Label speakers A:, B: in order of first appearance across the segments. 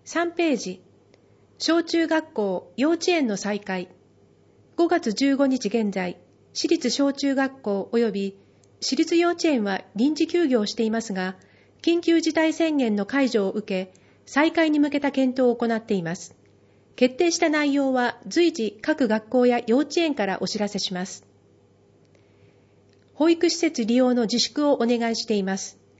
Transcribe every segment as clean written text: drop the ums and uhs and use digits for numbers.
A: 3ページ、小中学校、幼稚園の再開。5月15日現在、私立小中学校及び私立幼稚園は臨時休業していますが、緊急事態宣言の解除を受け、再開に向けた検討を行っています。決定した内容は随時各学校や幼稚園からお知らせします。保育施設利用の自粛をお願いしています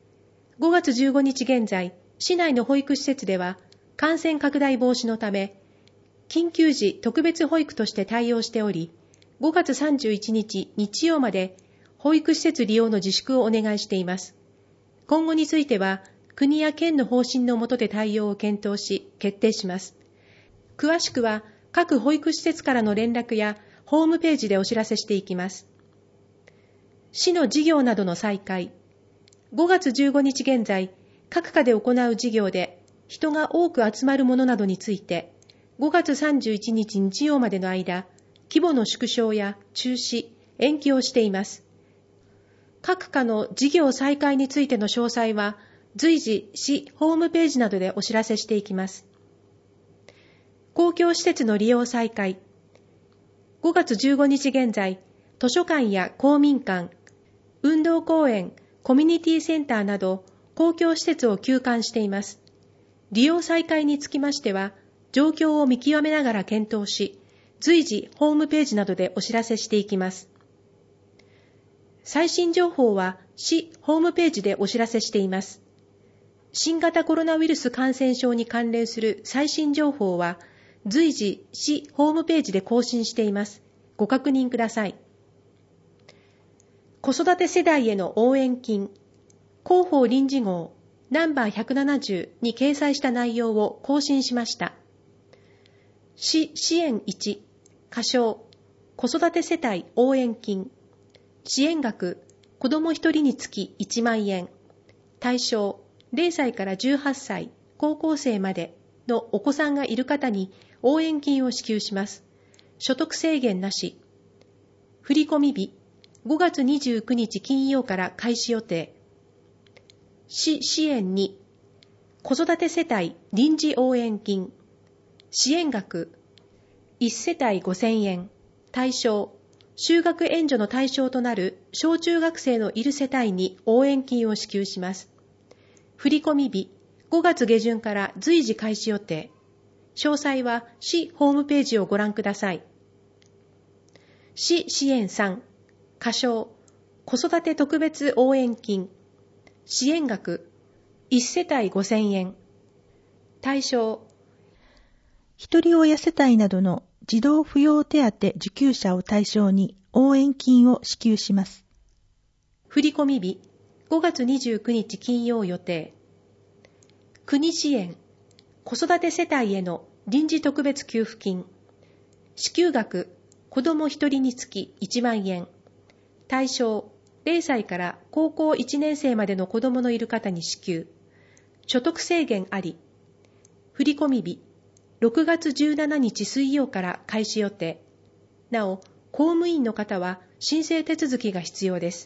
A: 。5月15日現在、市内の保育施設では感染拡大防止のため、緊急時特別保育として対応しており、5月31日日曜まで保育施設利用の自粛をお願いしています。今後については、国や県の方針の下で対応を検討し、決定します。詳しくは、各保育施設からの連絡やホームページでお知らせしていきます。市の事業などの再開。5月15日現在、各課で行う事業で、人が多く集まるものなどについて、5月31日日曜までの間、規模の縮小や中止、延期をしています。各課の事業再開についての詳細は、随時市ホームページなどでお知らせしていきます。公共施設の利用再開。5月15日現在、図書館や公民館、運動公園、コミュニティセンターなど公共施設を休館しています。利用再開につきましては、状況を見極めながら検討し、随時ホームページなどでお知らせしていきます。最新情報は市ホームページでお知らせしています。新型コロナウイルス感染症に関連する最新情報は、随時市ホームページで更新しています。ご確認ください。子育て世代への応援金、広報臨時号ナンバー170に掲載した内容を更新しました。市支援1、仮称、子育て世帯応援金、支援額、子ども1人につき1万円、対象、0歳から18歳、高校生までのお子さんがいる方に応援金を支給します。所得制限なし。振込日、5月29日金曜から開始予定。市支援2、子育て世帯臨時応援金。支援額、1世帯5000円。対象、就学援助の対象となる小中学生のいる世帯に応援金を支給します。振込日、5月下旬から随時開始予定。詳細は市ホームページをご覧ください。市支援3、仮称、子育て特別応援金。支援額、1世帯5000円。対象、
B: ひとり親世帯などの児童扶養手当受給者を対象に応援金を支給します。
A: 振込日、5月29日金曜予定。国支援、子育て世帯への臨時特別給付金。支給額、子ども1人につき1万円。対象、0歳から高校1年生までの子どものいる方に支給。所得制限あり。振込日、6月17日水曜から開始予定。なお、公務員の方は申請手続きが必要です。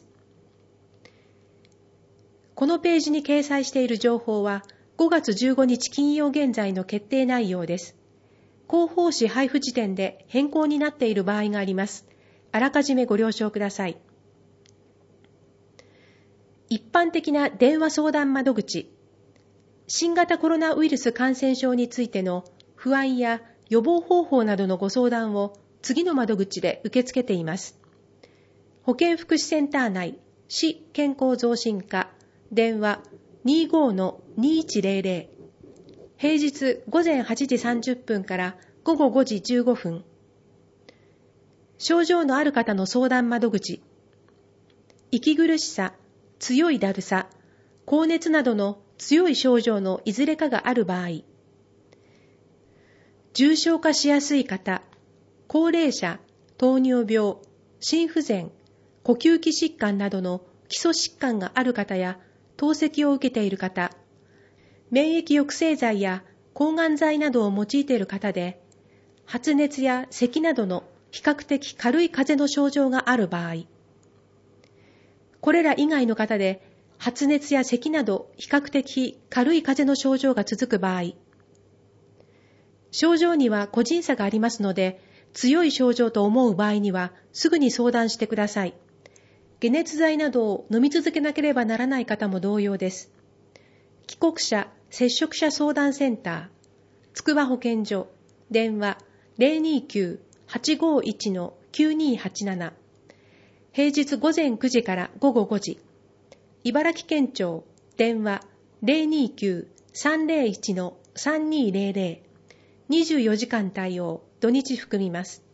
A: このページに掲載している情報は、5月15日金曜現在の決定内容です。広報誌配布時点で変更になっている場合があります。あらかじめご了承ください。一般的な電話相談窓口。新型コロナウイルス感染症についての不安や予防方法などのご相談を次の窓口で受け付けています。保健福祉センター内、市健康増進課、電話 25-2100。平日午前8時30分から午後5時15分。症状のある方の相談窓口。息苦しさ、強いだるさ、高熱などの強い症状のいずれかがある場合。重症化しやすい方、高齢者、糖尿病、心不全、呼吸器疾患などの基礎疾患がある方や透析を受けている方、免疫抑制剤や抗がん剤などを用いている方で、発熱や咳などの比較的軽い風邪の症状がある場合、これら以外の方で発熱や咳など比較的軽い風邪の症状が続く場合、 症状には個人差がありますので、強い症状と思う場合にはすぐに相談してください。解熱剤などを飲み続けなければならない方も同様です。帰国者・接触者相談センター、つくば保健所、電話 029-851-9287、平日午前9時から午後5時、茨城県庁、電話 029-301-3200、24時間対応、土日含みます。